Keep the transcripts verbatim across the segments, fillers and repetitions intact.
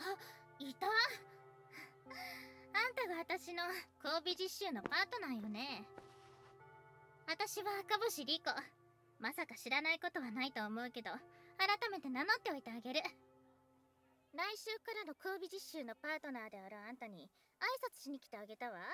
あ、いた。あんたが私の交尾実習のパートナーよね。私は赤星莉子。まさか知らないことはないと思うけど、改めて名乗っておいてあげる。来週からの交尾実習のパートナーであるあんたに挨拶しに来てあげたわ。は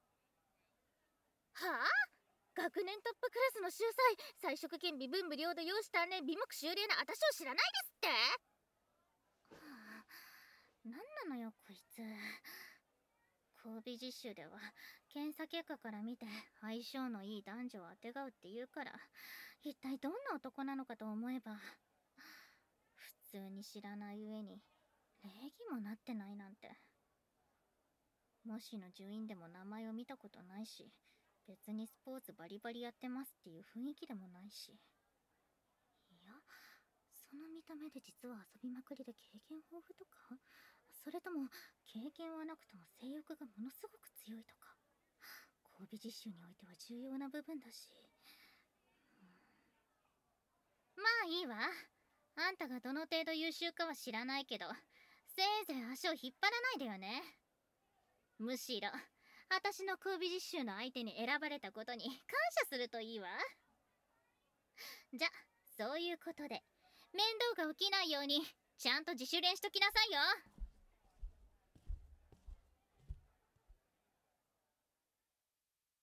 あ？学年トップクラスの秀才、才色兼微分無料で容姿鍛錬美目秀麗な私を知らないですって。はあ、なんなのよこいつ。交尾実習では検査結果から見て相性のいい男女をあてがうって言うから、一体どんな男なのかと思えば、普通に知らない上に礼儀もなってないなんて。模試の順位でも名前を見たことないし、別にスポーツバリバリやってますっていう雰囲気でもないし。いや、その見た目で実は遊びまくりで経験豊富とか、それとも経験はなくとも性欲がものすごく強いとか。交尾実習においては重要な部分だし、うん、まあいいわ。あんたがどの程度優秀かは知らないけど、せいぜい足を引っ張らないでよね。むしろ私の交尾実習の相手に選ばれたことに感謝するといいわ。じゃ、そういうことで面倒が起きないようにちゃんと自主練しときなさいよ。